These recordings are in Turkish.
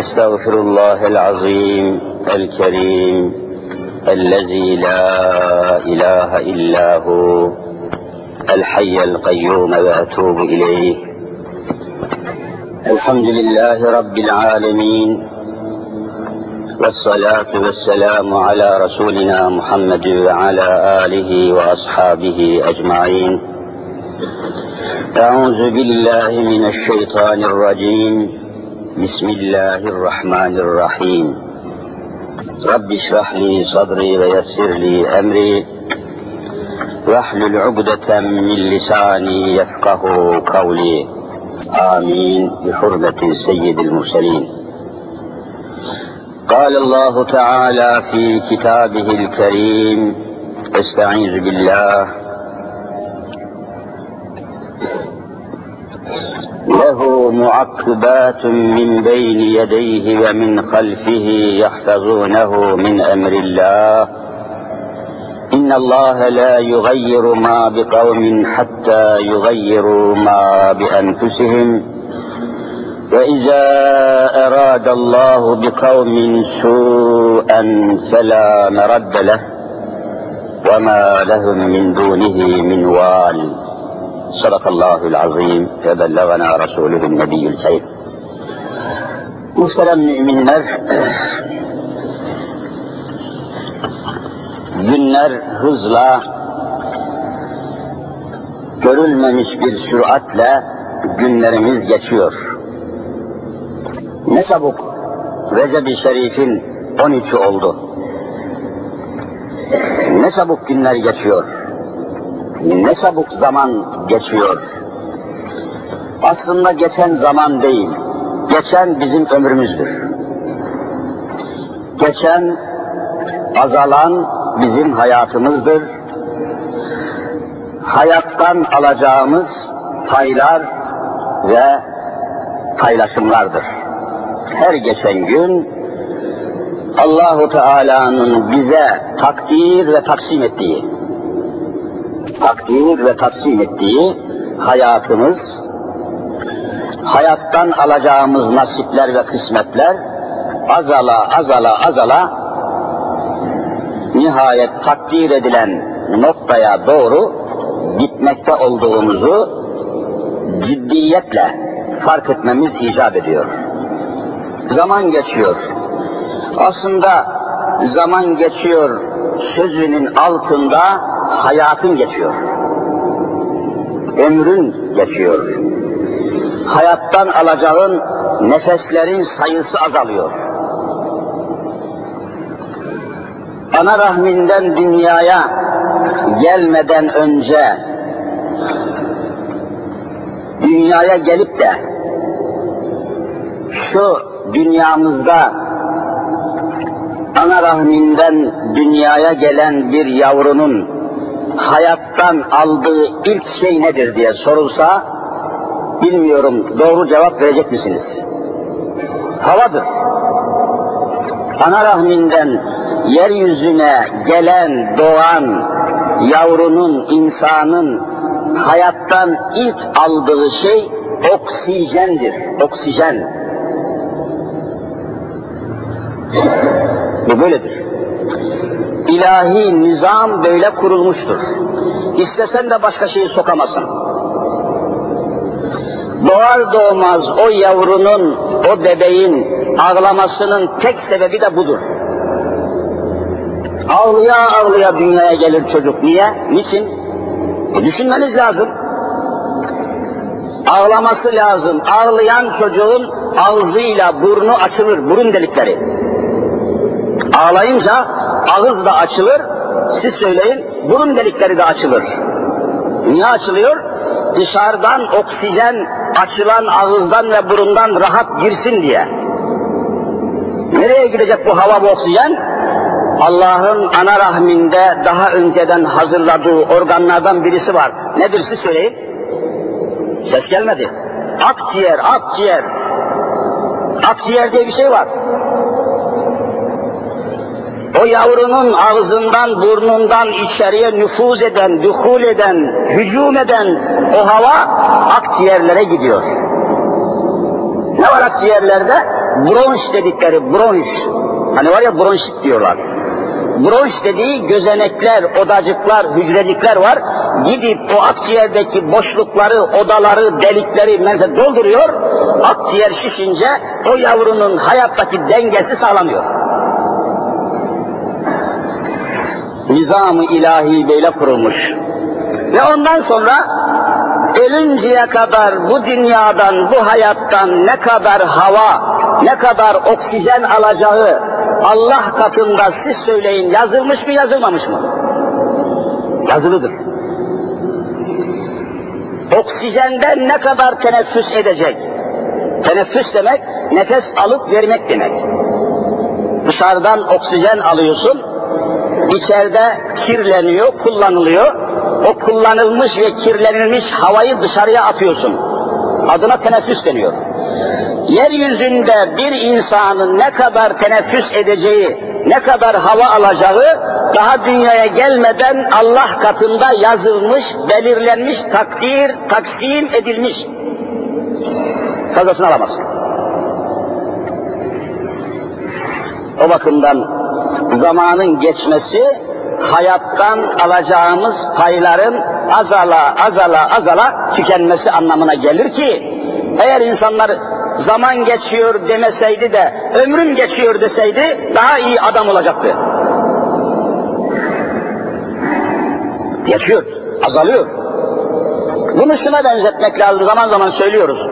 أستغفر الله العظيم الكريم الذي لا إله إلا هو الحي القيوم وأتوب إليه. الحمد لله رب العالمين، والصلاة والسلام على رسولنا محمد وعلى آله وأصحابه أجمعين. أعوذ بالله من الشيطان الرجيم. بسم الله الرحمن الرحيم. رب اشرح لي صدري ويسر لي أمري واحلل عقدة من لساني يفقه قولي. آمين بحرمة سيد المرسلين. قال الله تعالى في كتابه الكريم: استعيذ بالله. له معقبات من بين يديه ومن خلفه يحفظونه من أمر الله إن الله لا يغير ما بقوم حتى يغيروا ما بأنفسهم وإذا أراد الله بقوم سوءا فلا مرد له وما لهم من دونه من وال. Sadakallahul azim ve bellagana Resuluhun nebiyyül kerim. Muhterem müminler, günler hızla, görülmemiş bir süratle günlerimiz geçiyor. Ne çabuk Recep-i Şerif'in 13'ü oldu. Ne çabuk günler geçiyor. Ne çabuk zaman geçiyor. Aslında geçen zaman değil, geçen bizim ömrümüzdür. Geçen, azalan bizim hayatımızdır. Hayattan alacağımız paylar ve paylaşımlardır. Her geçen gün Allah-u Teala'nın bize takdir ve taksim ettiği hayatımız, hayattan alacağımız nasipler ve kısmetler azala nihayet takdir edilen noktaya doğru gitmekte olduğumuzu ciddiyetle fark etmemiz icap ediyor. Zaman geçiyor. Aslında zaman geçiyor sözünün altında hayatın geçiyor. Ömrün geçiyor. Hayattan alacağın nefeslerin sayısı azalıyor. Ana rahminden dünyaya gelmeden önce dünyaya gelip de şu dünyamızda ana rahminden dünyaya gelen bir yavrunun hayattan aldığı ilk şey nedir diye sorulsa, bilmiyorum, doğru cevap verecek misiniz? Havadır. Ana rahminden yeryüzüne gelen, doğan yavrunun, insanın hayattan ilk aldığı şey oksijendir. Oksijen. Bu böyledir. İlahi nizam böyle kurulmuştur. İstesen de başka şeyi sokamazsın. Doğar doğmaz o yavrunun, o bebeğin ağlamasının tek sebebi de budur. Ağlıya ağlıya dünyaya gelir çocuk. Niye? Niçin? Düşünmeniz lazım. Ağlaması lazım. Ağlayan çocuğun ağzıyla burnu açılır, burun delikleri. Ağlayınca ağız da açılır, siz söyleyin, burun delikleri de açılır. Niye açılıyor? Dışarıdan oksijen açılan ağızdan ve burundan rahat girsin diye. Nereye gidecek bu hava, bu oksijen? Allah'ın ana rahminde daha önceden hazırladığı organlardan birisi var. Nedir siz söyleyin? Ses gelmedi. Akciğer. Akciğer diye bir şey var. O yavrunun ağzından, burnundan içeriye nüfuz eden, duhul eden, hücum eden o hava akciğerlere gidiyor. Ne var akciğerlerde? bronş dedikleri bronş, hani var ya bronşit diyorlar. Bronş dediği gözenekler, odacıklar, hücrecikler var. Gidip o akciğerdeki boşlukları, odaları, delikleri dolduruyor. Akciğer şişince o yavrunun hayattaki dengesi sağlanıyor. Nizam-ı ilahi böyle kurulmuş. Ve ondan sonra ölünceye kadar bu dünyadan, bu hayattan ne kadar hava, ne kadar oksijen alacağı Allah katında siz söyleyin, yazılmış mı yazılmamış mı? Yazılıdır. Oksijenden ne kadar teneffüs edecek? Teneffüs demek nefes alıp vermek demek. Dışarıdan oksijen alıyorsun, içeride kirleniyor, kullanılıyor. O kullanılmış ve kirlenilmiş havayı dışarıya atıyorsun. Adına teneffüs deniyor. Yeryüzünde bir insanın ne kadar teneffüs edeceği, ne kadar hava alacağı daha dünyaya gelmeden Allah katında yazılmış, belirlenmiş, taksim edilmiş. Fazlasını alamaz. O bakımdan zamanın geçmesi, hayattan alacağımız payların azala tükenmesi anlamına gelir ki, eğer insanlar zaman geçiyor demeseydi de ömrüm geçiyor deseydi daha iyi adam olacaktı. Geçiyor, azalıyor. Bunu şuna benzetmek lazım, zaman zaman söylüyoruz.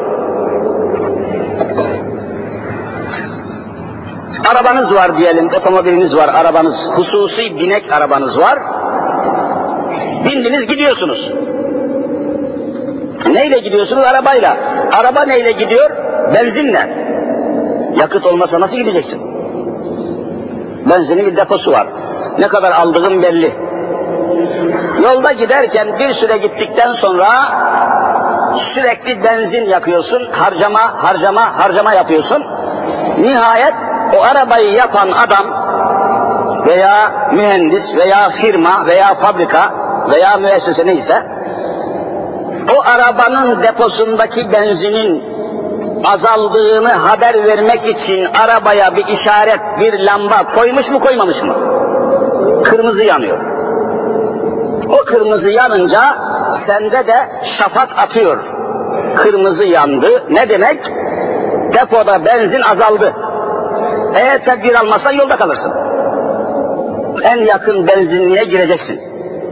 Arabanız var diyelim, otomobiliniz var, arabanız, hususi binek arabanız var. Bindiniz gidiyorsunuz. Neyle gidiyorsunuz? Arabayla. Araba neyle gidiyor? Benzinle. Yakıt olmasa nasıl gideceksin? Benzinin bir deposu var. Ne kadar aldığın belli. Yolda giderken bir süre gittikten sonra sürekli benzin yakıyorsun, harcama yapıyorsun. Nihayet o arabayı yapan adam veya mühendis veya firma veya fabrika veya müessese neyse, o arabanın deposundaki benzinin azaldığını haber vermek için arabaya bir işaret, bir lamba koymuş mu koymamış mı? Kırmızı yanıyor. O kırmızı yanınca sende de şafak atıyor. Kırmızı yandı. Ne demek? Depoda benzin azaldı. Eğer tedbir almazsan yolda kalırsın. En yakın benzinliğe gireceksin.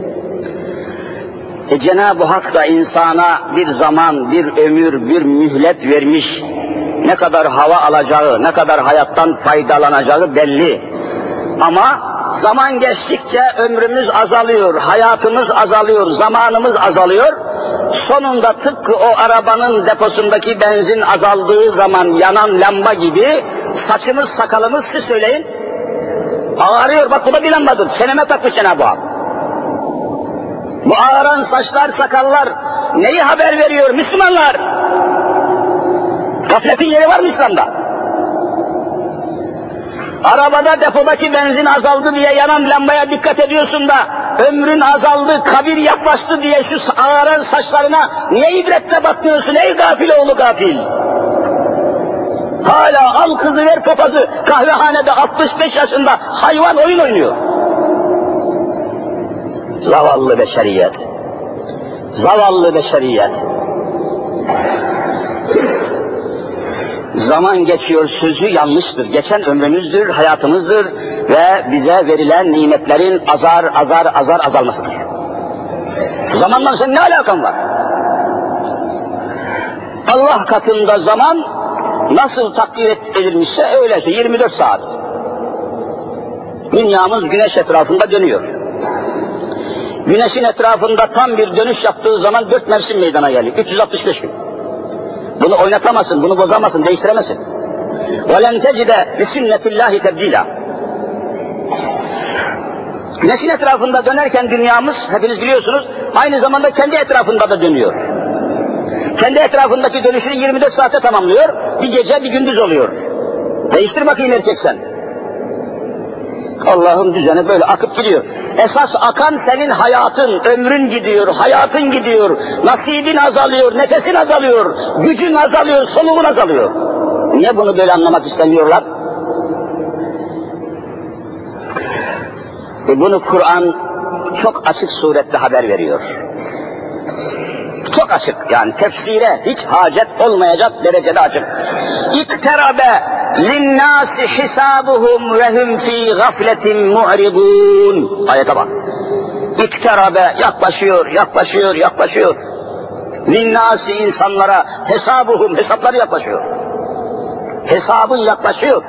Cenab-ı Hak da insana bir zaman, bir ömür, bir mühlet vermiş. Ne kadar hava alacağı, ne kadar hayattan faydalanacağı belli. Ama zaman geçtikçe ömrümüz azalıyor, hayatımız azalıyor, zamanımız azalıyor. Sonunda tıpkı o arabanın deposundaki benzin azaldığı zaman yanan lamba gibi saçımız, sakalımız, siz söyleyin, ağarıyor. Bak bu da bir lambadır. Çeneme takmış Cenab-ı Hak. Bu ağaran saçlar, sakallar neyi haber veriyor Müslümanlar? Gafletin yeri var mı İslam'da? Arabada depodaki benzin azaldı diye yanan lambaya dikkat ediyorsun da ömrün azaldı, kabir yaklaştı diye şu ağaran saçlarına niye ibretle bakmıyorsun ey gafil oğlu gafil? Hala al kızı ver papazı kahvehanede 65 yaşında hayvan oyun oynuyor. Zavallı beşeriyet. Zavallı beşeriyet. Zaman geçiyor sözü yanlıştır. Geçen ömrümüzdür, hayatımızdır ve bize verilen nimetlerin azar azalmasıdır. Zamanla senin ne alakan var? Allah katında zaman nasıl takdir edilmişse öyleyse 24 saat. Dünyamız güneş etrafında dönüyor. Güneşin etrafında tam bir dönüş yaptığı zaman 4 mevsim meydana geliyor. 365 gün. Bunu oynatamazsın, bunu bozamazsın, değiştiremezsin. وَلَنْ تَجِدَ لِسُنَّةِ اللّٰهِ تَبْدِيلًا. Güneşin etrafında dönerken dünyamız, hepiniz biliyorsunuz, aynı zamanda kendi etrafında da dönüyor. Kendi etrafındaki dönüşünü 24 saate tamamlıyor, bir gece bir gündüz oluyor. Değiştir bakayım erkek sen. Allah'ın düzeni böyle akıp gidiyor. Esas akan senin hayatın, ömrün gidiyor, hayatın gidiyor, nasibin azalıyor, nefesin azalıyor, gücün azalıyor, soluğun azalıyor. Niye bunu böyle anlamak istemiyorlar? Bunu Kur'an çok açık surette haber veriyor. Çok açık, yani tefsire hiç hacet olmayacak derecede açık. İkterabe linnâsi hisabuhum ve hum fî gafletin mu'ridûn. Ayete bak. İkterabe, yaklaşıyor. Linnâsi, insanlara, hesabuhum, hesapları yaklaşıyor. Hesabın yaklaşıyor.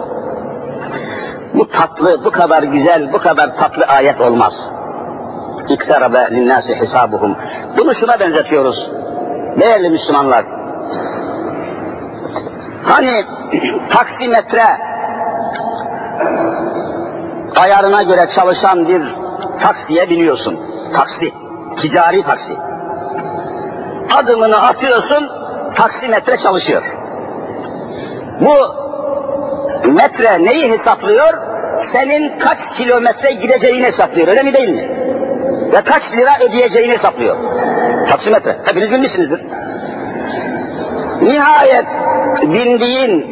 Bu tatlı, bu kadar güzel, bu kadar tatlı ayet olmaz. İkterabe linnâsi hisabuhum. Bunu şuna benzetiyoruz. Değerli Müslümanlar. Hani taksimetre ayarına göre çalışan bir taksiye biniyorsun. Taksi, ticari taksi. Adımını atıyorsun, taksimetre çalışıyor. Bu metre neyi hesaplıyor? Senin kaç kilometre gideceğini hesaplıyor, öyle mi değil mi? Ve kaç lira ödeyeceğini hesaplıyor. Taksimetre, hepiniz bilmişsinizdir. Nihayet bindiğin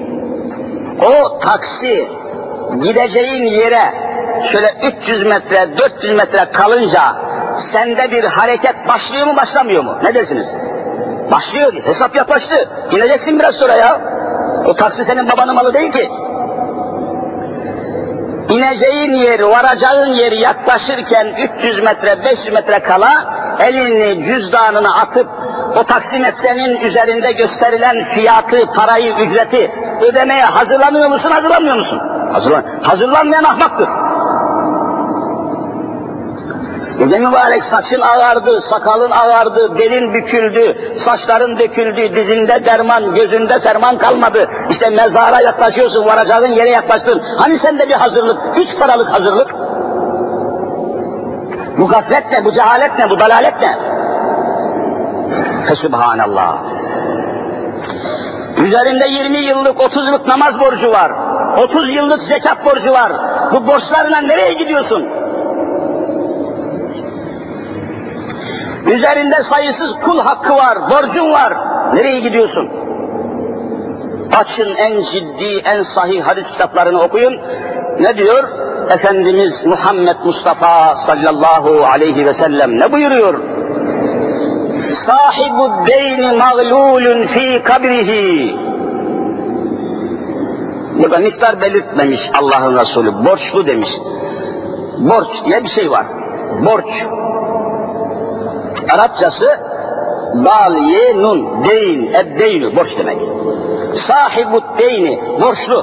o taksi gideceğin yere şöyle 300 metre, 400 metre kalınca sende bir hareket başlıyor mu, başlamıyor mu? Ne dersiniz? Başlıyor, hesap yaklaştı. İneceksin biraz sonra ya. O taksi senin babanın malı değil ki. İneceğin yer, varacağın yer yaklaşırken 300 metre, 500 metre kala elini cüzdanına atıp o taksimetrenin üzerinde gösterilen fiyatı, parayı, ücreti ödemeye hazırlanıyor musun, hazırlanmıyor musun? Hazırlanmayan ahmaktır. Ne mübarek saçın ağardı, sakalın ağardı, belin büküldü, saçların döküldü, dizinde derman, gözünde ferman kalmadı. İşte mezara yaklaşıyorsun, varacağın yere yaklaştın. Hani sende bir hazırlık, 3 paralık hazırlık? Bu gaflet ne, bu cehalet ne, bu dalalet ne? Fesubhanallah. Üzerinde 20 yıllık, 30 yıllık namaz borcu var. 30 yıllık zekat borcu var. Bu borçlarla nereye gidiyorsun? Üzerinde sayısız kul hakkı var, borcun var. Nereye gidiyorsun? Açın en ciddi, en sahih hadis kitaplarını okuyun. Ne diyor? Efendimiz Muhammed Mustafa sallallahu aleyhi ve sellem ne buyuruyor? Sahibu deyni mağlulun fi kabrihi. Burada miktar belirtmemiş Allah'ın Resulü. Borçlu demiş. Borç diye bir şey var. Borç. Arapçası dal ye nun, deyn, eddeynu, borç demek. Sahibu deyni, borçlu.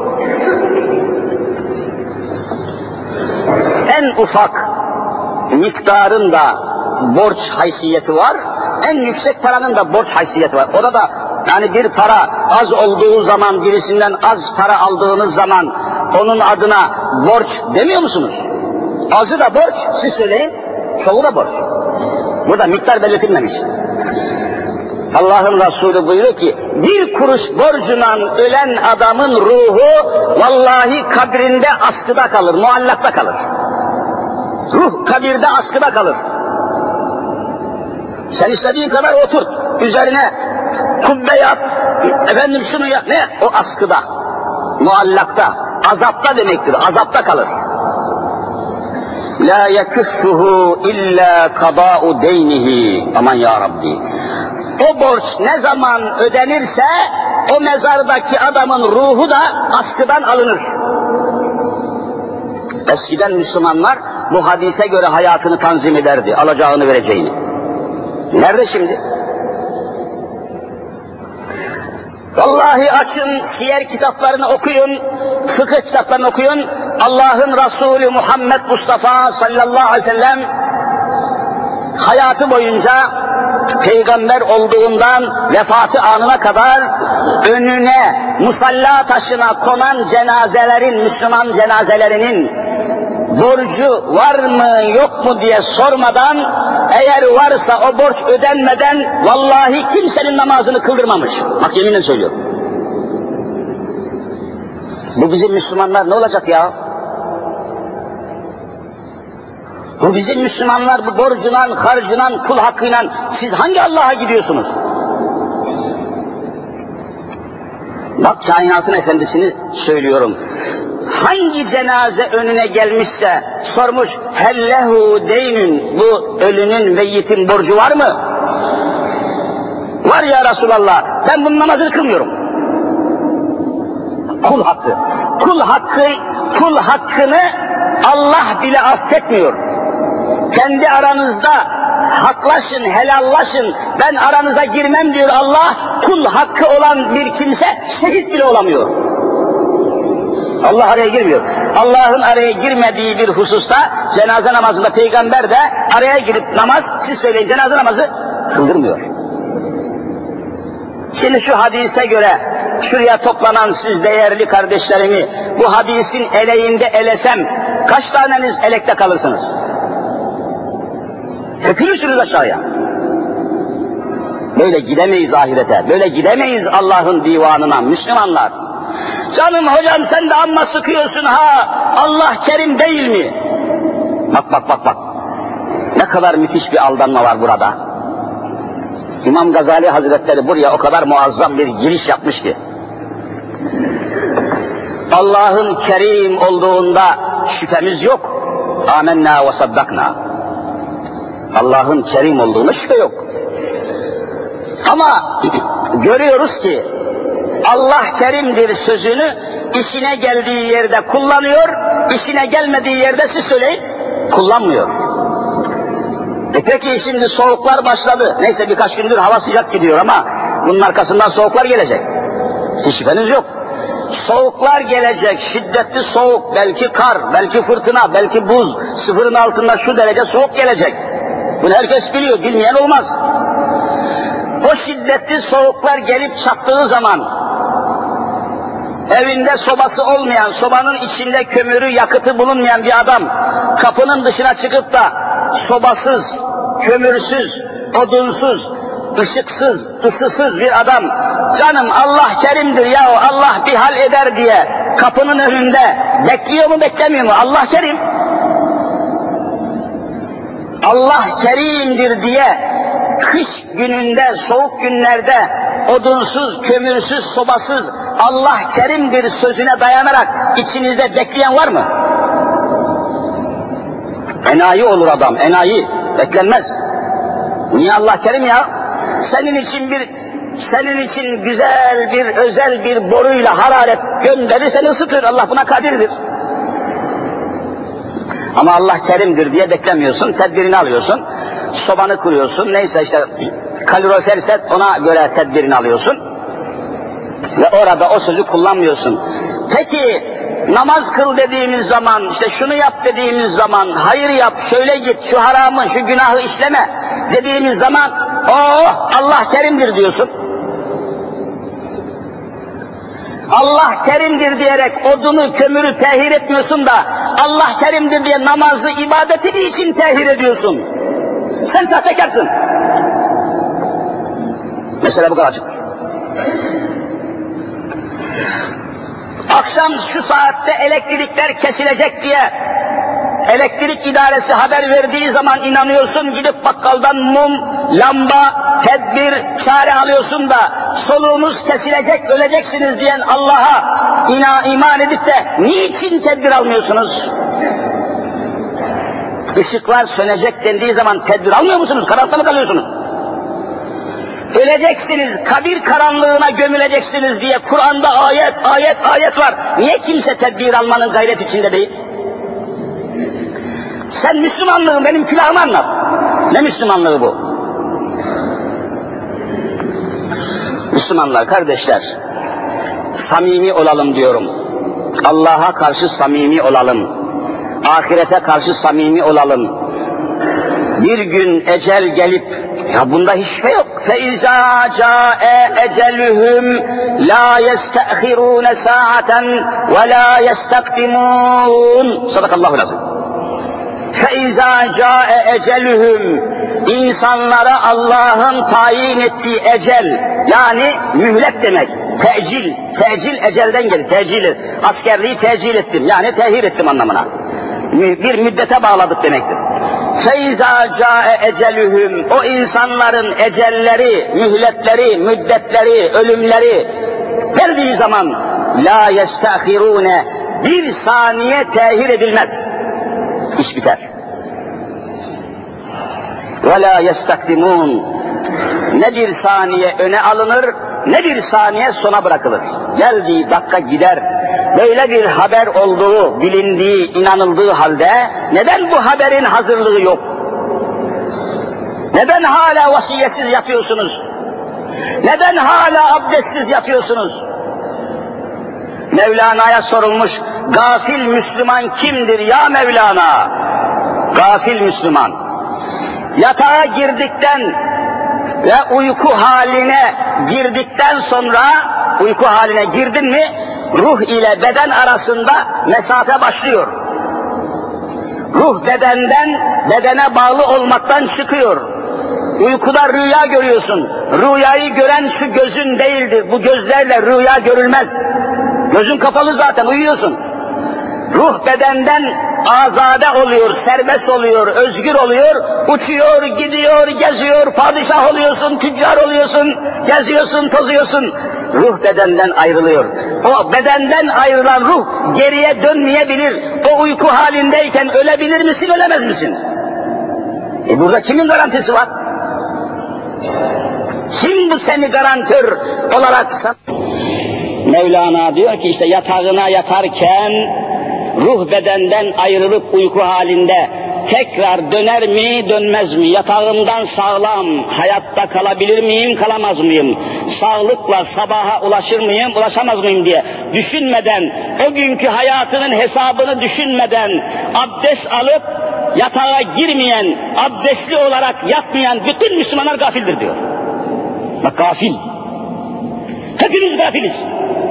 En ufak miktarın da borç haysiyeti var, en yüksek paranın da borç haysiyeti var. Orada da yani bir para az olduğu zaman, birisinden az para aldığınız zaman onun adına borç demiyor musunuz? Azı da borç, siz söyleyin, çoğu da borç. Burada miktar belirtilmemiş. Allah'ın Resulü buyuruyor ki, bir kuruş borcundan ölen adamın ruhu vallahi kabrinde askıda kalır, muallakta kalır. Ruh kabirde askıda kalır. Sen istediğin kadar otur, üzerine kubbe yap, efendim şunu yap, ne? O askıda, muallakta, azapta demektir, azapta kalır. La yekuffuhu illa kada'u deynihi. Aman ya Rabbi. O borç ne zaman ödenirse o mezardaki adamın ruhu da askıdan alınır. Eskiden Müslümanlar bu hadise göre hayatını tanzim ederdi, alacağını vereceğini. Nerede şimdi? Vallahi açın siyer kitaplarını okuyun, fıkıh kitaplarını okuyun. Allah'ın Resulü Muhammed Mustafa sallallahu aleyhi ve sellem hayatı boyunca peygamber olduğundan vefatı anına kadar önüne musalla taşına konan cenazelerin, Müslüman cenazelerinin borcu var mı yok mu diye sormadan, eğer varsa o borç ödenmeden vallahi kimsenin namazını kıldırmamış. Bak yeminle söylüyorum. Bu bizim Müslümanlar ne olacak ya? Bu bizim Müslümanlar bu borcundan, harcından, kul hakkıyla siz hangi Allah'a gidiyorsunuz? Bak kainatın efendisini söylüyorum. Hangi cenaze önüne gelmişse sormuş, hellehu deynün, bu ölünün meyyitin borcu var mı? Var ya Resulallah, ben bunun namazını kılmıyorum. Kul hakkı. Kul hakkını Allah bile affetmiyor. Kendi aranızda haklaşın, helallaşın, ben aranıza girmem diyor Allah. Kul hakkı olan bir kimse şehit bile olamıyor. Allah araya girmiyor. Allah'ın araya girmediği bir hususta cenaze namazında peygamber de araya girip namaz, siz söyleyin, cenaze namazı kıldırmıyor. Şimdi şu hadise göre şuraya toplanan siz değerli kardeşlerimi bu hadisin eleğinde elesem kaç taneniz elekte kalırsınız? Dökülürsünüz aşağıya. Böyle gidemeyiz ahirete, böyle gidemeyiz Allah'ın divanına Müslümanlar. Canım hocam sen de amma sıkıyorsun ha, Allah kerim değil mi? Bak. Ne kadar müthiş bir aldanma var burada. İmam Gazali Hazretleri buraya o kadar muazzam bir giriş yapmış ki. Allah'ın kerim olduğunda şüphemiz yok. Âmennâ ve saddaknâ. Allah'ın kerim olduğuna şüphe yok. Ama görüyoruz ki Allah kerimdir sözünü işine geldiği yerde kullanıyor, işine gelmediği yerde siz söyleyin kullanmıyor. Peki şimdi soğuklar başladı. Neyse birkaç gündür hava sıcak gidiyor ama bunun arkasından soğuklar gelecek. Hiç şüpheniz yok. Soğuklar gelecek, şiddetli soğuk, belki kar, belki fırtına, belki buz, sıfırın altında şu derece soğuk gelecek. Bunu herkes biliyor, bilmeyen olmaz. O şiddetli soğuklar gelip çattığı zaman evinde sobası olmayan, sobanın içinde kömürü, yakıtı bulunmayan bir adam kapının dışına çıkıp da sobasız, kömürsüz, odunsuz, ışıksız, ısısız bir adam, canım Allah kerimdir ya, Allah bir hal eder diye kapının önünde bekliyor mu beklemiyor mu? Allah kerim. Allah kerimdir diye kış gününde, soğuk günlerde odunsuz, kömürsüz, sobasız Allah kerimdir sözüne dayanarak içinizde bekleyen var mı? Enayi olur adam, enayi. Beklenmez. Niye Allah kerim ya? Senin için güzel bir, özel bir boruyla hararet gönderir, seni ısıtır. Allah buna kadirdir. Ama Allah kerimdir diye beklemiyorsun, tedbirini alıyorsun. Sobanı kuruyorsun, neyse işte kaloriferse ona göre tedbirini alıyorsun. Ve orada o sözü kullanmıyorsun. Peki namaz kıl dediğimiz zaman, işte şunu yap dediğimiz zaman, hayır yap, şöyle git, şu haramı, şu günahı işleme dediğimiz zaman, Allah kerimdir diyorsun. Allah kerimdir diyerek odunu, kömürü tehir etmiyorsun da, Allah kerimdir diye namazı, ibadeti için tehir ediyorsun. Sen sahtekarsın. Mesela bu kadar açık. Akşam şu saatte elektrikler kesilecek diye elektrik idaresi haber verdiği zaman inanıyorsun, gidip bakkaldan mum, lamba, tedbir, çare alıyorsun da soluğunuz kesilecek, öleceksiniz diyen Allah'a iman edip de niçin tedbir almıyorsunuz? Işıklar sönecek dendiği zaman tedbir almıyor musunuz? Karanlıkta mı kalıyorsunuz? Öleceksiniz, kabir karanlığına gömüleceksiniz diye Kur'an'da ayet var. Niye kimse tedbir almanın gayret içinde değil? Sen Müslümanlığı benim külahıma anlat. Ne Müslümanlığı bu? Müslümanlar, kardeşler, samimi olalım diyorum. Allah'a karşı samimi olalım. Ahirete karşı samimi olalım. Bir gün ecel gelip, ya bunda hiç şüphe yok. فَاِذَا جَاءَ اَجَلُهُمْ لَا يَسْتَأْخِرُونَ سَاعَةً وَلَا يَسْتَقْدِمُونَ Sadakallahu lazım. فَاِذَا جَاءَ اَجَلُهُمْ İnsanlara Allah'ın tayin ettiği ecel, yani mühlet demek. Tecil ecelden gelir, tecil. Askerliği tecil ettim, yani tehir ettim anlamına. Bir müddete bağladık demektir. فَاِذَا جَاءَ اَجَلُهُمْ O insanların ecelleri, mühletleri, müddetleri, ölümleri geldiği zaman la yestahirune, bir saniye tehir edilmez. İş biter. Ve la yestakdimun, ne bir saniye öne alınır, ne bir saniye sona bırakılır. Geldiği dakika gider. Böyle bir haber olduğu, bilindiği, inanıldığı halde neden bu haberin hazırlığı yok? Neden hala vasiyetsiz yatıyorsunuz? Neden hala abdestsiz yatıyorsunuz? Mevlana'ya sorulmuş, gafil Müslüman kimdir ya Mevlana? Gafil Müslüman, yatağa girdikten ve uyku haline girdikten sonra, uyku haline girdin mi, ruh ile beden arasında mesafe başlıyor. Ruh bedenden, bedene bağlı olmaktan çıkıyor. Uykuda rüya görüyorsun. Rüyayı gören şu gözün değildir. Bu gözlerle rüya görülmez. Gözün kapalı zaten, uyuyorsun. Ruh bedenden azade oluyor, serbest oluyor, özgür oluyor, uçuyor, gidiyor, geziyor, padişah oluyorsun, tüccar oluyorsun, geziyorsun, tozuyorsun. Ruh bedenden ayrılıyor. O bedenden ayrılan ruh geriye dönmeyebilir. O uyku halindeyken ölebilir misin, ölemez misin? Burada kimin garantisi var? Kim bu seni garantör olarak sana? Mevlana diyor ki işte yatağına yatarken ruh bedenden ayrılıp uyku halinde tekrar döner mi, dönmez mi? Yatağımdan sağlam, hayatta kalabilir miyim, kalamaz mıyım? Sağlıkla sabaha ulaşır mıyım, ulaşamaz mıyım diye düşünmeden, o günkü hayatının hesabını düşünmeden abdest alıp yatağa girmeyen, abdestli olarak yatmayan bütün Müslümanlar gafildir diyor. Bak gafil. Hepimiz gafiliz.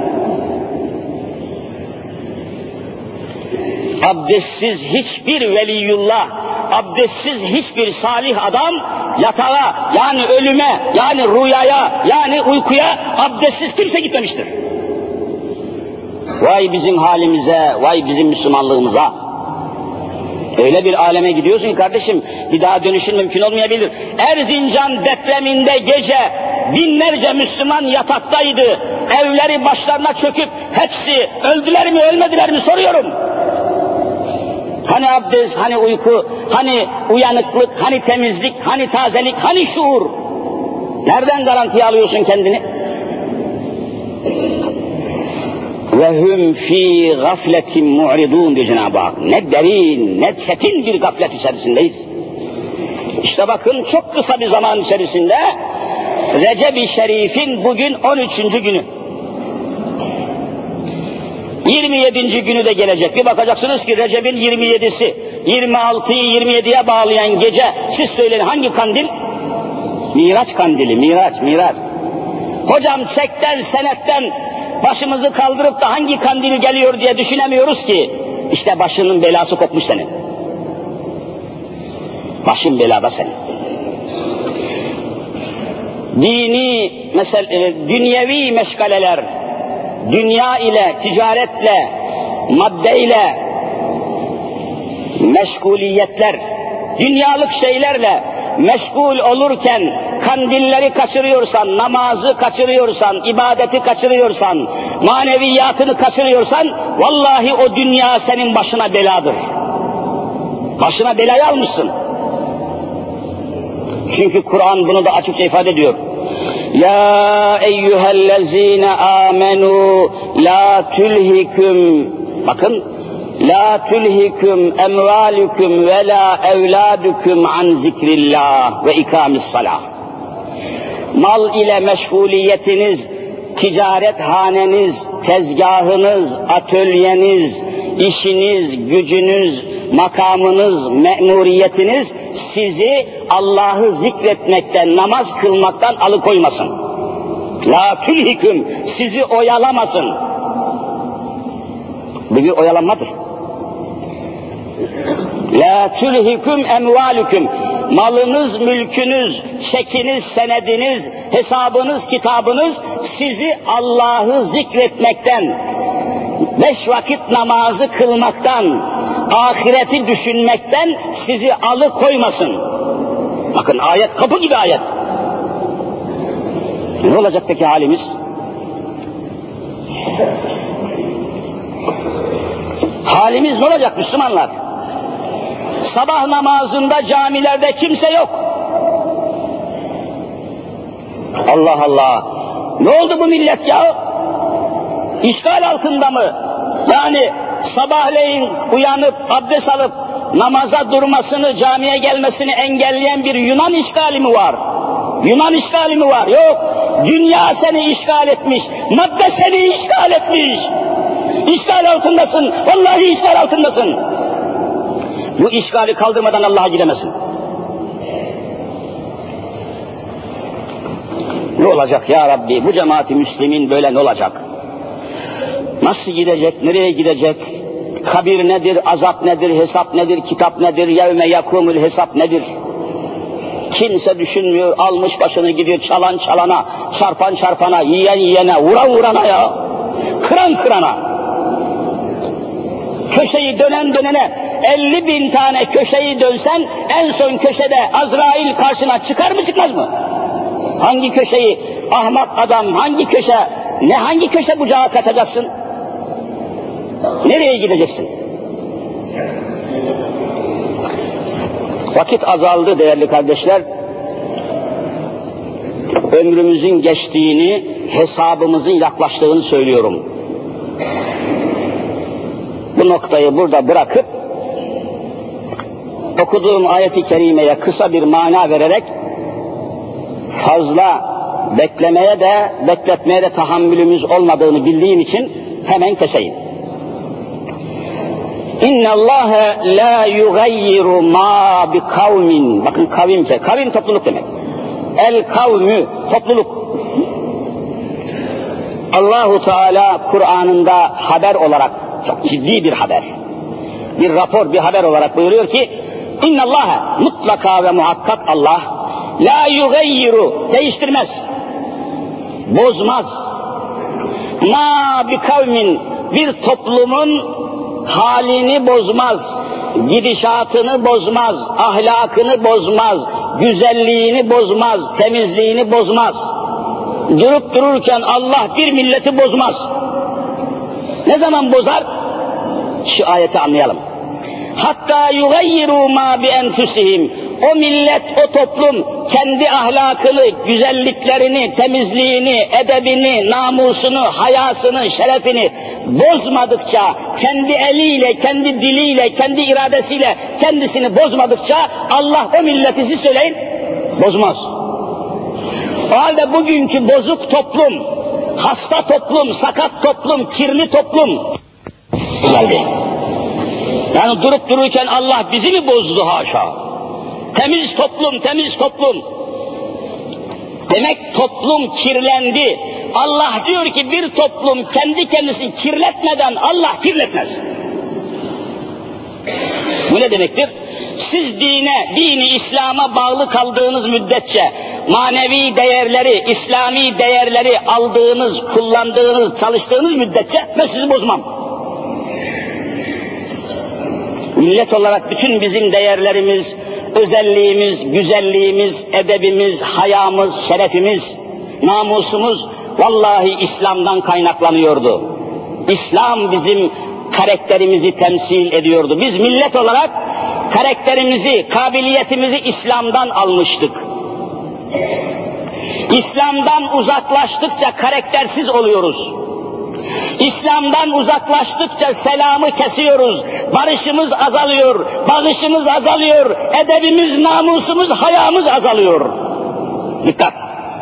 Abdestsiz hiçbir veliyullah, abdestsiz hiçbir salih adam yatağa, yani ölüme, yani rüyaya, yani uykuya abdestsiz kimse gitmemiştir. Vay bizim halimize, vay bizim Müslümanlığımıza. Öyle bir aleme gidiyorsun ki kardeşim, bir daha dönüşün mümkün olmayabilir. Erzincan depreminde gece binlerce Müslüman yataktaydı. Evleri başlarına çöküp hepsi öldüler mi, ölmediler mi soruyorum. Hani abdest, hani uyku, hani uyanıklık, hani temizlik, hani tazelik, hani şuur? Nereden garantiye alıyorsun kendini? Ve hum fi gafletin mu'ridun diyor Cenab-ı Hak. Ne derin, ne çetin bir gaflet içerisindeyiz. İşte bakın çok kısa bir zaman içerisinde Recep-i Şerif'in bugün 13. günü. 27. günü de gelecek. Bir bakacaksınız ki Recep'in 27'si, 26'yı 27'ye bağlayan gece, siz söyleyin hangi kandil? Miraç kandili, Miraç. Hocam çekten, senetten başımızı kaldırıp da hangi kandil geliyor diye düşünemiyoruz ki. İşte başının belası kopmuş senin. Başın belada senin. Dini, dünyevi meşgaleler, dünya ile, ticaretle, maddeyle, meşguliyetler, dünyalık şeylerle meşgul olurken kandilleri kaçırıyorsan, namazı kaçırıyorsan, ibadeti kaçırıyorsan, maneviyatını kaçırıyorsan, vallahi o dünya senin başına beladır. Başına belayı almışsın. Çünkü Kur'an bunu da açıkça ifade ediyor. Ya eyyühellezine amenu la tulhikum, bakın, la tulhikum emvalukum ve la evladukum an zikrillah ve ikamis salah. Mal ile meşguliyetiniz, ticaret haneniz, tezgahınız, atölyeniz, işiniz, gücünüz, makamınız, memuriyetiniz sizi Allah'ı zikretmekten, namaz kılmaktan alıkoymasın. La tülhiküm, sizi oyalamasın. Bu bir oyalanmadır. La tülhiküm emvalüküm, malınız, mülkünüz, çekiniz, senediniz, hesabınız, kitabınız sizi Allah'ı zikretmekten, 5 vakit namazı kılmaktan, ahireti düşünmekten sizi alıkoymasın. Bakın ayet, kapı gibi ayet. Ne olacak peki halimiz? Halimiz ne olacak Müslümanlar? Sabah namazında camilerde kimse yok. Allah Allah! Ne oldu bu millet ya? İşgal altında mı? Yani sabahleyin uyanıp abdest alıp namaza durmasını, camiye gelmesini engelleyen bir Yunan işgali mi var? Yunan işgali mi var? Yok. Dünya seni işgal etmiş. Madde seni işgal etmiş. İşgal altındasın. Vallahi işgal altındasın. Bu işgali kaldırmadan Allah'a gidemezsin. Ne olacak ya Rabbi? Bu cemaat-i Müslümin böyle ne olacak? Nasıl gidecek? Nereye gidecek? Kabir nedir? Azap nedir? Hesap nedir? Kitap nedir? Yevme yakumul hesap nedir? Kimse düşünmüyor. Almış başını gidiyor çalan çalana, çarpan çarpana, yiyen yiyene, vuran vurana ya. Kıran kırana. Köşeyi dönen dönene 50.000 tane köşeyi dönsen en son köşede Azrail karşına çıkar mı çıkmaz mı? Hangi köşeyi ahmak adam, hangi köşe bucağa kaçacaksın? Nereye gideceksin? Vakit azaldı değerli kardeşler. Ömrümüzün geçtiğini, hesabımızın yaklaştığını söylüyorum. Bu noktayı burada bırakıp okuduğum ayet-i kerimeye kısa bir mana vererek fazla beklemeye de bekletmeye de tahammülümüz olmadığını bildiğim için hemen keseyim. İnna Allah la yugayyiru ma bi kavmin. Bakın kavim topluluk demek. El kavmü topluluk. Allahu Teala Kur'an'ında haber olarak çok ciddi bir haber, bir rapor, bir haber olarak buyuruyor ki İnna Allah mutlaka ve muhakkak Allah la yugayyiru değiştirmez, bozmaz. Ma bi kavmin bir toplumun halini bozmaz, gidişatını bozmaz, ahlakını bozmaz, güzelliğini bozmaz, temizliğini bozmaz. Durup dururken Allah bir milleti bozmaz. Ne zaman bozar? Şu ayeti anlayalım. Hatta yugayyiru ma bi enfusihim. O millet, o toplum kendi ahlakını, güzelliklerini, temizliğini, edebini, namusunu, hayasını, şerefini bozmadıkça, kendi eliyle, kendi diliyle, kendi iradesiyle kendisini bozmadıkça Allah o milleti, siz söyleyin, bozmaz. O halde bugünkü bozuk toplum, hasta toplum, sakat toplum, kirli toplum geldi. Yani durup dururken Allah bizi mi bozdu haşa? Temiz toplum, temiz toplum. Demek toplum kirlendi. Allah diyor ki bir toplum kendi kendisini kirletmeden Allah kirletmez. Bu ne demektir? Siz dini İslam'a bağlı kaldığınız müddetçe manevi değerleri, İslami değerleri aldığınız, kullandığınız, çalıştığınız müddetçe ben sizi bozmam. Millet olarak bütün bizim değerlerimiz, özelliğimiz, güzelliğimiz, edebimiz, hayamız, şerefimiz, namusumuz vallahi İslam'dan kaynaklanıyordu. İslam bizim karakterimizi temsil ediyordu. Biz millet olarak karakterimizi, kabiliyetimizi İslam'dan almıştık. İslam'dan uzaklaştıkça karaktersiz oluyoruz. İslam'dan uzaklaştıkça selamı kesiyoruz, barışımız azalıyor, bağışımız azalıyor, edebimiz, namusumuz, hayamız azalıyor. Dikkat!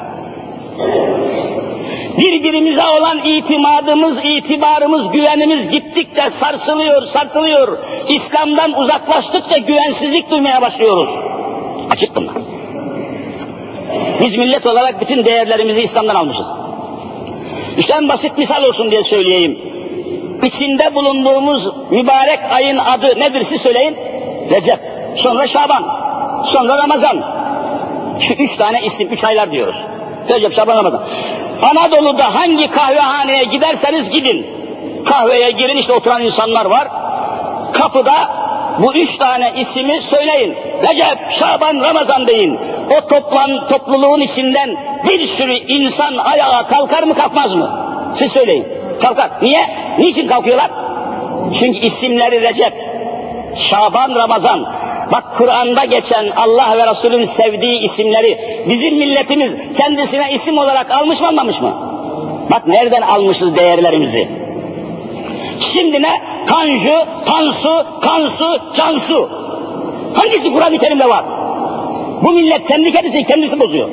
Birbirimize olan itimadımız, itibarımız, güvenimiz gittikçe sarsılıyor. İslam'dan uzaklaştıkça güvensizlik duymaya başlıyoruz. Açık bunlar. Biz millet olarak bütün değerlerimizi İslam'dan almışız. İşte en basit misal olsun diye söyleyeyim. İçinde bulunduğumuz mübarek ayın adı nedir siz söyleyin? Recep, sonra Şaban, sonra Ramazan. Şu 3 tane isim, 3 aylar diyoruz. Recep, Şaban, Ramazan. Anadolu'da hangi kahvehaneye giderseniz gidin. Kahveye girin, işte oturan insanlar var. Kapıda bu 3 tane ismi söyleyin. Recep, Şaban, Ramazan deyin. O topluluğun içinden bir sürü insan ayağa kalkar mı kalkmaz mı? Siz söyleyin. Kalkar. Niye? Niçin kalkıyorlar? Çünkü isimleri Recep, Şaban, Ramazan. Bak Kur'an'da geçen Allah ve Resul'ün sevdiği isimleri bizim milletimiz kendisine isim olarak almış mı almamış mı? Bak nereden almışız değerlerimizi. Şimdi ne? Tanju, Tansu, Kansu, Cansu. Hangisi Kur'an-ı Kerim'de var? Bu millet kendi kendisini kendisi bozuyor.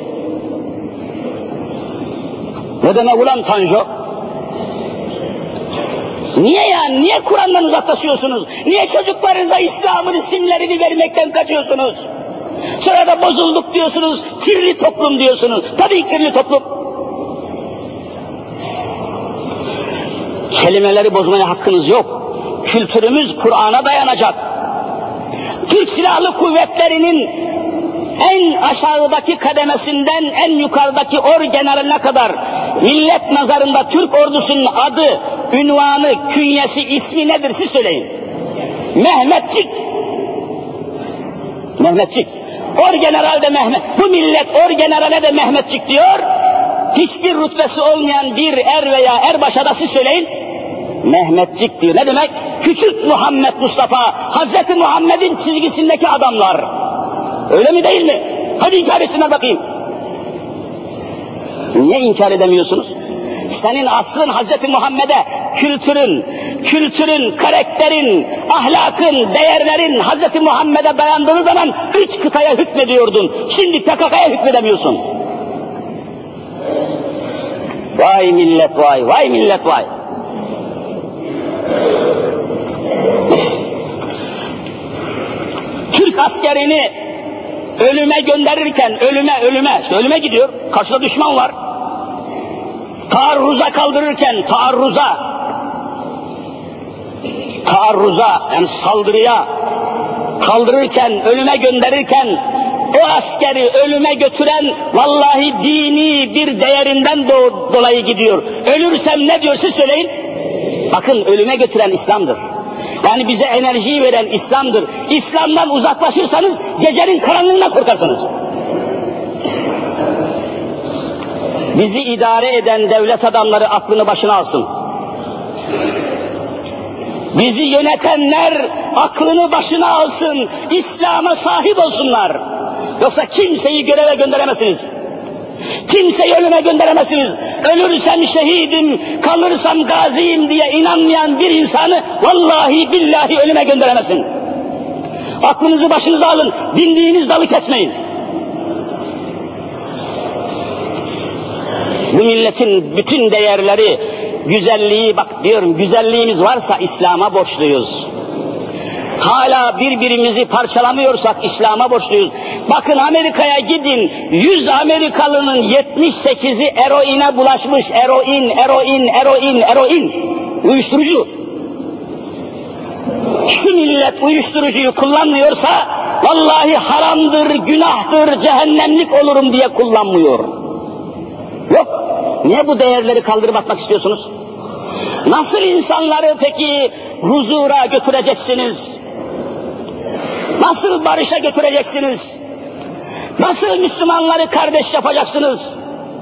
Ne demek ulan Tanju? Niye yani? Niye Kur'an'dan uzaklaşıyorsunuz? Niye çocuklarınıza İslam'ın isimlerini vermekten kaçıyorsunuz? Sonra da bozulduk diyorsunuz, kirli toplum diyorsunuz. Tabii kirli toplum. Kelimeleri bozmaya hakkınız yok. Kültürümüz Kur'an'a dayanacak. Türk Silahlı Kuvvetleri'nin en aşağıdaki kademesinden en yukarıdaki orgeneраline kadar millet nazarında Türk ordusunun adı, ünvanı, künyesi, ismi nedir siz söyleyin. Mehmetçik. Mehmetçik. Orgeneral de Mehmet. Bu millet orgenerale de Mehmetçik diyor. Hiçbir rütbesi olmayan bir er veya erbaşa da siz söyleyin. Mehmetçik diyor. Ne demek? Küçük Muhammed Mustafa, Hazreti Muhammed'in çizgisindeki adamlar. Öyle mi değil mi? Hadi inkar etsinler bakayım. Niye inkar edemiyorsunuz? Senin aslın Hazreti Muhammed'e kültürün, karakterin, ahlakın, değerlerin Hazreti Muhammed'e dayandığı zaman 3 kıtaya hükmediyordun. Şimdi PKK'ya hükmedemiyorsun. Vay millet vay, vay millet vay. Türk askerini ölüme gönderirken, ölüme gidiyor, karşıda düşman var. Taarruza kaldırırken, taarruza yani saldırıya kaldırırken, ölüme gönderirken, o askeri ölüme götüren vallahi dini bir değerinden dolayı gidiyor. Ölürsem ne diyor siz söyleyin? Bakın ölüme götüren İslam'dır. Yani bize enerjiyi veren İslam'dır. İslam'dan uzaklaşırsanız gecenin karanlığına korkarsınız. Bizi idare eden devlet adamları aklını başına alsın. Bizi yönetenler aklını başına alsın. İslam'a sahip olsunlar. Yoksa kimseyi göreve gönderemezsiniz. Kimseyi ölüme gönderemezsiniz. Ölürsem şehidim, kalırsam gaziyim diye inanmayan bir insanı vallahi billahi ölüme gönderemezsin. Aklınızı başınıza alın, bindiğiniz dalı kesmeyin. Bu milletin bütün değerleri, güzelliği, bak diyorum güzelliğimiz varsa İslam'a borçluyuz. Hala birbirimizi parçalamıyorsak İslam'a borçluyuz. Bakın Amerika'ya gidin, 100 Amerikalının 78'i eroine bulaşmış. Eroin. Uyuşturucu. Şu millet uyuşturucuyu kullanmıyorsa vallahi haramdır, günahtır, cehennemlik olurum diye kullanmıyor. Yok. Niye bu değerleri kaldırıp atmak istiyorsunuz? Nasıl insanları peki huzura götüreceksiniz? Nasıl barışa götüreceksiniz? Nasıl Müslümanları kardeş yapacaksınız?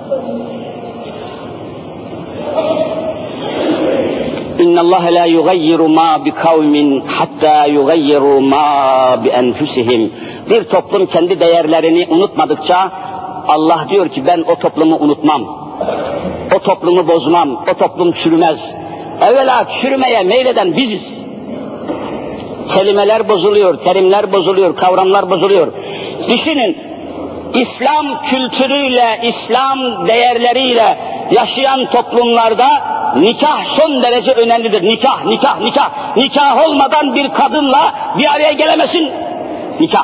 İnna Allah la yugayyiru ma bi kavmin hatta yugayyiru ma bi enfusihim. Bir toplum kendi değerlerini unutmadıkça Allah diyor ki ben o toplumu unutmam. O toplumu bozmam. O toplum çürümez. Evvela çürümeye meyleden biziz. Kelimeler bozuluyor, terimler bozuluyor, kavramlar bozuluyor. Düşünün, İslam kültürüyle, İslam değerleriyle yaşayan toplumlarda nikah son derece önemlidir. Nikah. Nikah olmadan bir kadınla bir araya gelemezsin. Nikah.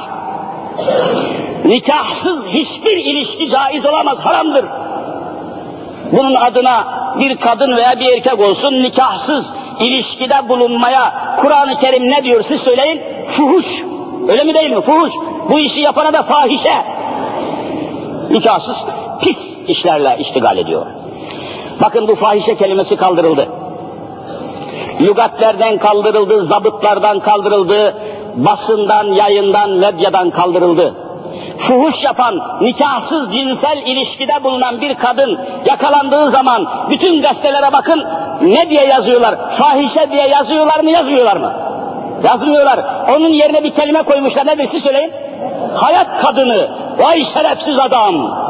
Nikahsız hiçbir ilişki caiz olamaz, haramdır. Bunun adına bir kadın veya bir erkek olsun nikahsız ilişkide bulunmaya Kur'an-ı Kerim ne diyor siz söyleyin? Fuhuş. Öyle mi değil mi? Fuhuş. Bu işi yapana da fahişe. Nikahsız pis işlerle iştigal ediyor. Bakın bu fahişe kelimesi kaldırıldı. Lügatlerden kaldırıldı, zabıtlardan kaldırıldı, basından, yayından, medyadan kaldırıldı. fuhuş yapan, nikahsız cinsel ilişkide bulunan bir kadın yakalandığı zaman bütün gazetelere bakın, ne diye yazıyorlar? Fahişe diye yazıyorlar mı, yazmıyorlar mı? Yazmıyorlar. Onun yerine bir kelime koymuşlar. Nedir siz söyleyin? Hayat kadını. Vay şerefsiz adam.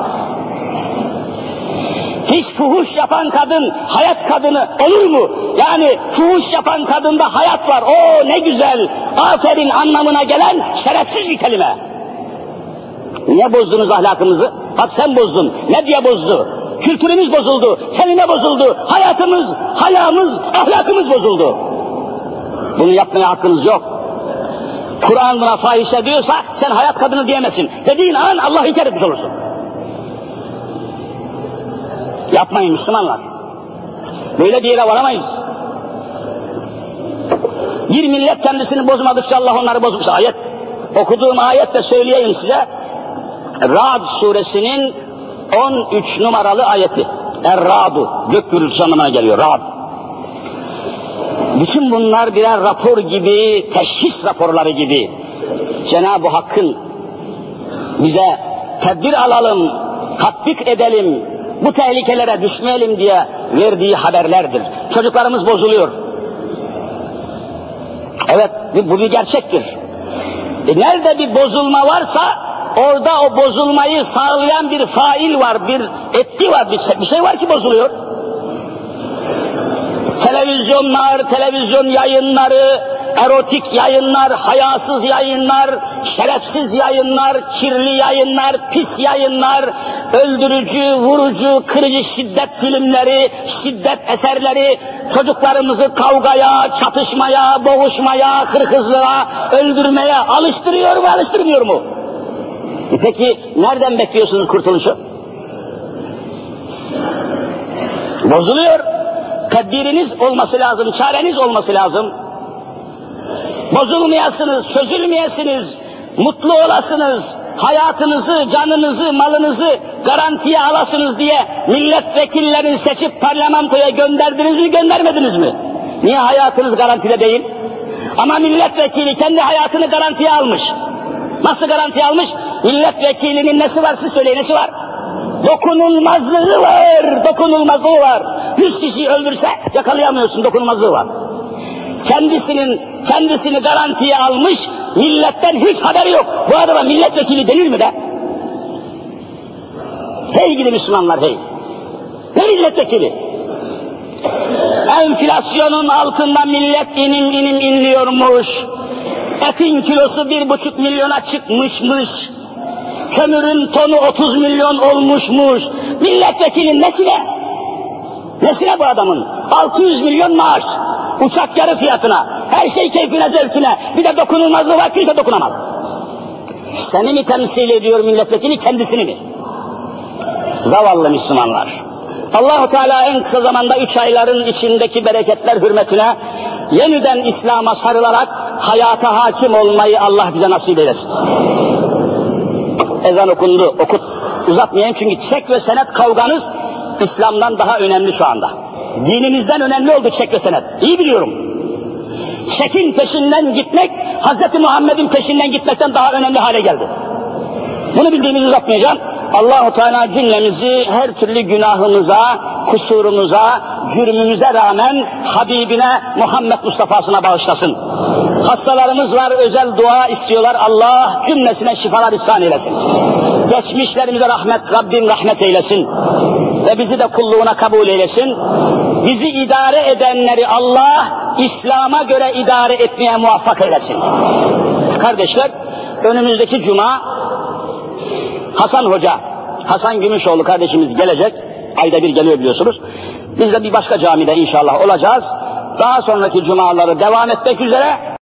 Hiç fuhuş yapan kadın, hayat kadını olur mu? Yani fuhuş yapan kadında hayat var. O ne güzel, aferin anlamına gelen şerefsiz bir kelime. Niye bozdunuz ahlakımızı? Bak sen bozdun. Ne diye bozdu? Kültürümüz bozuldu, kelime bozuldu, hayatımız, hayamız, ahlakımız bozuldu. Bunu yapmaya hakkınız yok. Kur'an buna fahişe diyorsa sen hayat kadını diyemezsin. Dediğin an Allah'ı inkar etmiş olursun. Yapmayın Müslümanlar. Böyle bir yere varamayız. Bir millet kendisini bozmadıkça Allah onları bozmuş. Ayet. Okuduğum ayette söyleyeyim size. Ra'd suresinin 13 numaralı ayeti. Er-Ra'du. Gök gürültüsü anlamına geliyor. Ra'd. Bütün bunlar birer rapor gibi, teşhis raporları gibi Cenab-ı Hakk'ın bize tedbir alalım, tatbik edelim, bu tehlikelere düşmeyelim diye verdiği haberlerdir. Çocuklarımız bozuluyor. Evet, bu bir gerçektir. Nerede bir bozulma varsa orada o bozulmayı sağlayan bir fail var, bir etki var, bir şey var ki bozuluyor. Televizyonlar, televizyon yayınları, erotik yayınlar, hayasız yayınlar, şerefsiz yayınlar, kirli yayınlar, pis yayınlar, öldürücü, vurucu, kırıcı şiddet filmleri, şiddet eserleri, çocuklarımızı kavgaya, çatışmaya, boğuşmaya, hırkızlığa, öldürmeye alıştırıyor mu, alıştırmıyor mu? Peki nereden bekliyorsunuz kurtuluşu? Bozuluyor. Tedbiriniz olması lazım, çareniz olması lazım. Bozulmayasınız, çözülmeyesiniz, mutlu olasınız, hayatınızı, canınızı, malınızı garantiye alasınız diye milletvekillerini seçip parlamentoya gönderdiniz mi, göndermediniz mi? Niye hayatınız garantide değil? Ama milletvekili kendi hayatını garantiye almış. Nasıl garantiye almış? Milletvekilinin nesi var, siz söyleyin, nesi var? Dokunulmazlığı var, dokunulmazlığı var. 100 kişi öldürse yakalayamıyorsun, dokunulmazlığı var. Kendisini garantiye almış, milletten hiç haberi yok. Bu adama milletvekili denir mi de? Hey gidi Müslümanlar hey! Ne milletvekili? Enflasyonun altında millet inim inliyormuş. Etin kilosu 1,5 milyona çıkmışmış. Kömürün tonu 30 milyon olmuşmuş. Milletvekilinin nesine? Nesine bu adamın? 600 milyon maaş. Uçak yarı fiyatına. Her şey keyfine zevkine. Bir de dokunulmazlığı var, kimse dokunamaz. Seni mi temsil ediyor milletvekili, kendisini mi? Zavallı Müslümanlar. Allah-u Teala en kısa zamanda 3 ayların içindeki bereketler hürmetine yeniden İslam'a sarılarak hayata hakim olmayı Allah bize nasip eylesin. Ezan okundu, uzatmayayım çünkü çek ve senet kavganız İslam'dan daha önemli şu anda. Dininizden önemli oldu çek ve senet. İyi biliyorum. Çekin peşinden gitmek, Hz. Muhammed'in peşinden gitmekten daha önemli hale geldi. Bunu bildiğimizi uzatmayacağım. Allah-u Teala cümlemizi her türlü günahımıza, kusurumuza, cürmümüze rağmen Habibine, Muhammed Mustafa'sına bağışlasın. Hastalarımız var, özel dua istiyorlar. Allah cümlesine şifalar ihsan eylesin. Geçmişlerimize Rabbim rahmet eylesin. Ve bizi de kulluğuna kabul eylesin. Bizi idare edenleri Allah, İslam'a göre idare etmeye muvaffak eylesin. Kardeşler, önümüzdeki cuma Hasan Hoca, Hasan Gümüşoğlu kardeşimiz gelecek. Ayda bir geliyor biliyorsunuz. Biz de bir başka camide inşallah olacağız. Daha sonraki cumaları devam etmek üzere